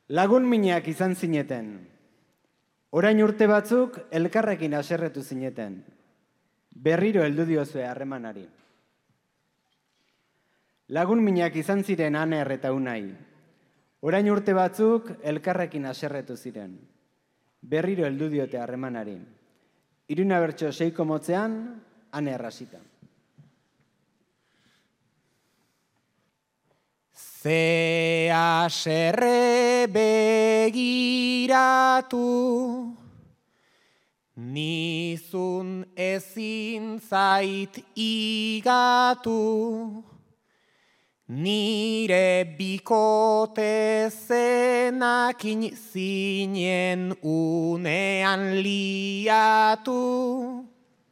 Lagun minak izan zineten. Orain urte batzuk elkarrekin haserretu zineten. Berriro heldu diozue harremanari. Lagun minak izan ziren Aner eta Unai. Orain urte batzuk elkarrekin haserretu ziren. Berriro heldu diote harremanari. Iruna bertso 6 motzean, Aner hasita. Ze haserre begiratu, nizun ezin zait igatu, nire bikote zenakin zinen unean liatu.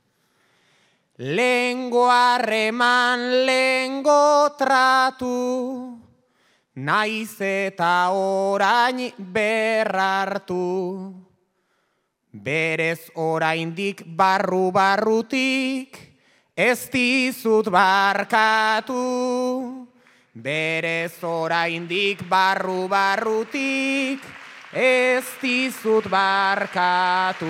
Lengo harreman, lengo tratu, naiz eta orain berrartu. Berez oraindik barru-barrutik ez dizut barkatu. Berez oraindik barru-barrutik ez dizut barkatu.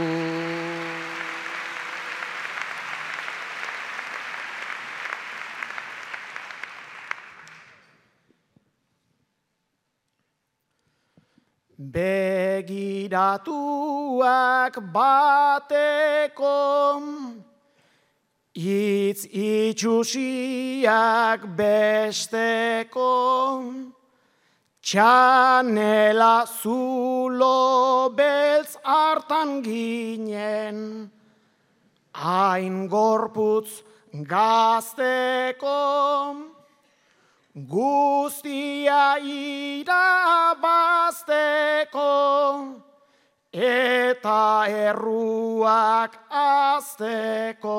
Begiratuak bateko, hitz itxusiak besteko, txanela zulo beltz hartan ginen, hain gorputz gazteko. Guztia irabazteko eta erruak azteko.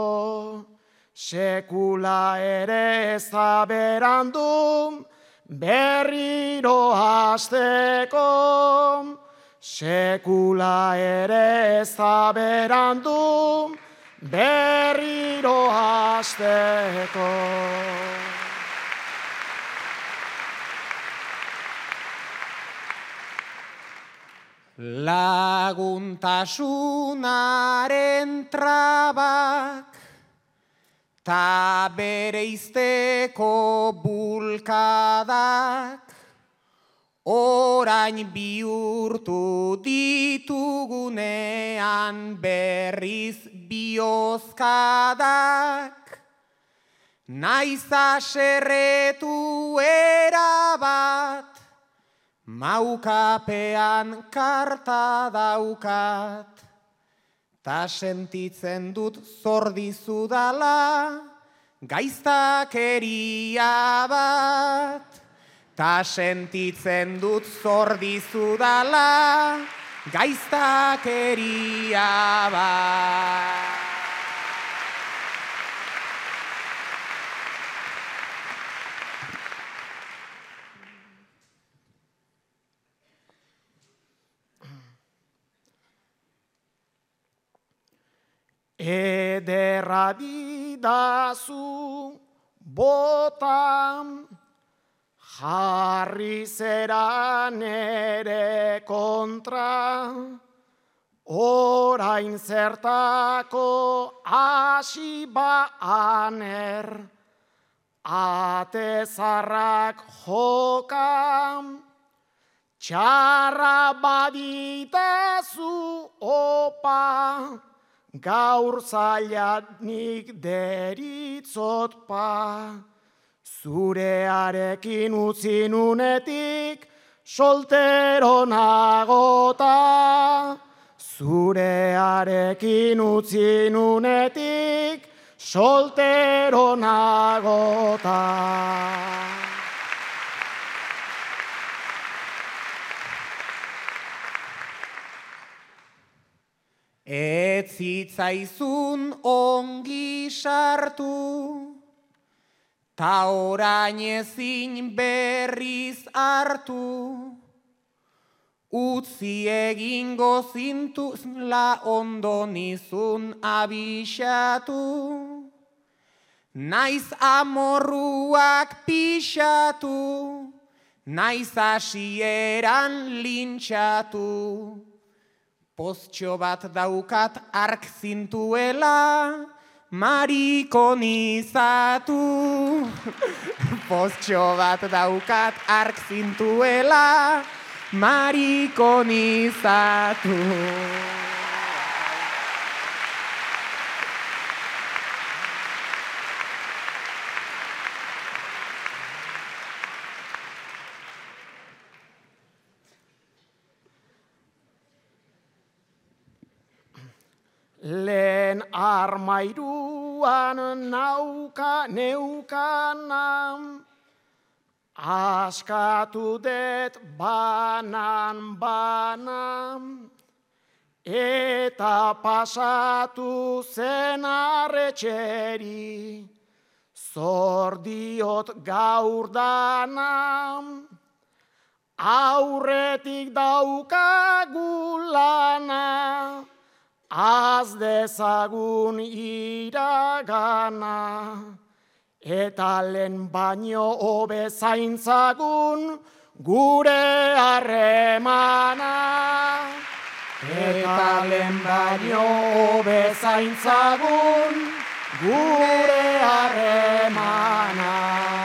Sekula ere ez da berandu berriro hasteko. Sekula ere ez da berandu berriro hasteko. Laguntasunaren trabak ta bereizteko bulkadak orain bihurtu ditugunean berriz biozkadak. Naiz haserretu erabat, maukapean karta daukat, ta sentitzen dut zor dizudala gaiztakeria bat. Ta sentitzen dut zor dizudala gaiztakeria bat. Ederra didazu botan, jarri zera nere kontra, orain zertako hasi Aner, atezarrak jokam, txarra baditazu opa, gaur zailat nik deritzot pa. Zurearekin utzi nunetik soltero nagota. Zurearekin utzi nunetik soltero nagota. Ez zitzaizun ongi sartu, ta orain ezin berriz hartu. Utzi egingo zintuzla ondo nizun abixatu. Naiz amorruak pixatu, naiz hasieran lintxatu. Postxo bat daukat ark zintuela, marikonizatu. Postxo bat daukat ark zintuela, marikonizatu. Lehen armairuan neukana, askatu det banan, eta pasatu zen arretxeri, zordiot gaur dana, aurretik daukagu lana, az dezagun iragana, eta lehen baino hobe zaintzagun gure harremana. Eta lehen baino hobe zaintzagun gure harremana.